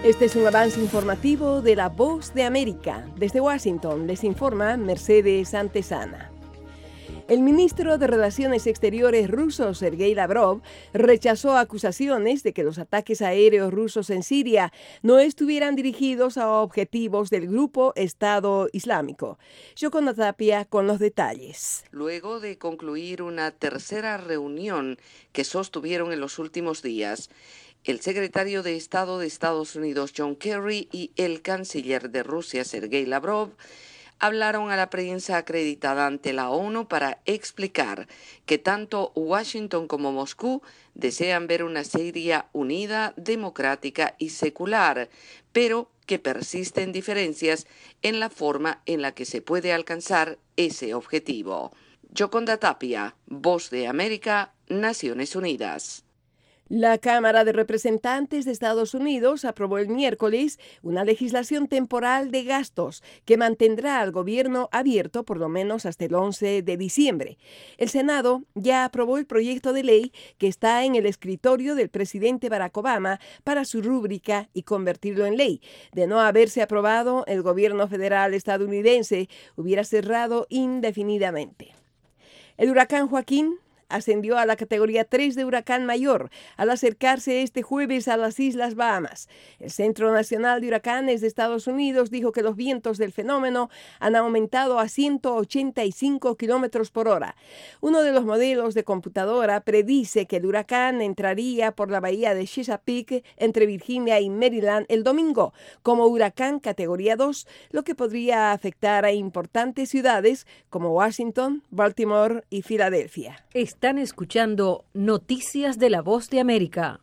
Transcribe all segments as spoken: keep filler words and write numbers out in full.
Este es un avance informativo de La Voz de América. Desde Washington les informa Mercedes Antesana. El ministro de Relaciones Exteriores ruso, Sergei Lavrov, rechazó acusaciones de que los ataques aéreos rusos en Siria no estuvieran dirigidos a objetivos del grupo Estado Islámico. Yoconda Tapia con los detalles. Luego de concluir una tercera reunión que sostuvieron en los últimos días, el secretario de Estado de Estados Unidos, John Kerry, y el canciller de Rusia, Sergei Lavrov, hablaron a la prensa acreditada ante la ONU para explicar que tanto Washington como Moscú desean ver una Siria unida, democrática y secular, pero que persisten diferencias en la forma en la que se puede alcanzar ese objetivo. Yoconda Tapia, Voz de América, Naciones Unidas. La Cámara de Representantes de Estados Unidos aprobó el miércoles una legislación temporal de gastos que mantendrá al gobierno abierto por lo menos hasta el once de diciembre. El Senado ya aprobó el proyecto de ley que está en el escritorio del presidente Barack Obama para su rúbrica y convertirlo en ley. De no haberse aprobado, el gobierno federal estadounidense hubiera cerrado indefinidamente. El huracán Joaquín ascendió a la categoría tres de huracán mayor al acercarse este jueves a las Islas Bahamas. El Centro Nacional de Huracanes de Estados Unidos dijo que los vientos del fenómeno han aumentado a ciento ochenta y cinco kilómetros por hora. Uno de los modelos de computadora predice que el huracán entraría por la bahía de Chesapeake entre Virginia y Maryland el domingo como huracán categoría dos, lo que podría afectar a importantes ciudades como Washington, Baltimore y Filadelfia. Están escuchando Noticias de La Voz de América.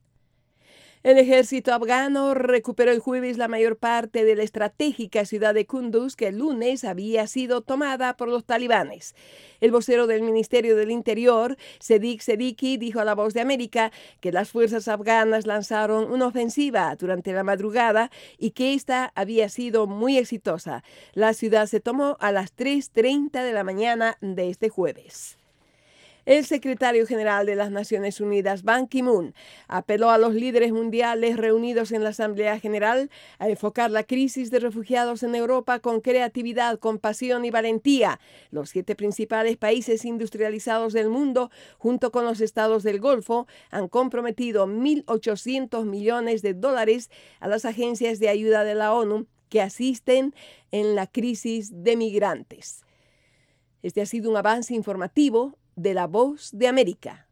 El ejército afgano recuperó el jueves la mayor parte de la estratégica ciudad de Kunduz, que el lunes había sido tomada por los talibanes. El vocero del Ministerio del Interior, Sadiq Seddiqui, dijo a La Voz de América que las fuerzas afganas lanzaron una ofensiva durante la madrugada y que esta había sido muy exitosa. La ciudad se tomó a las tres treinta de la mañana de este jueves. El secretario general de las Naciones Unidas, Ban Ki-moon, apeló a los líderes mundiales reunidos en la Asamblea General a enfocar la crisis de refugiados en Europa con creatividad, compasión y valentía. Los siete principales países industrializados del mundo, junto con los estados del Golfo, han comprometido mil ochocientos millones de dólares a las agencias de ayuda de la ONU que asisten en la crisis de migrantes. Este ha sido un avance informativo de La Voz de América.